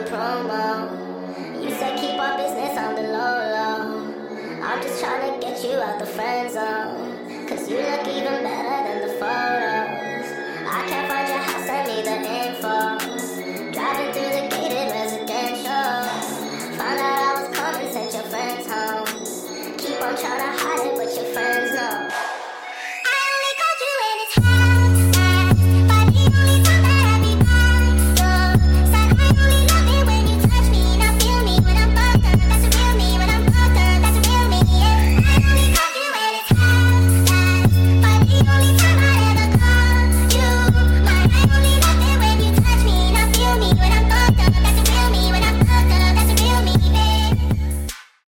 promo. You said keep our business on the low low. I'm just trying to get you out the friend zone, cause you look even better than the photos. I can't find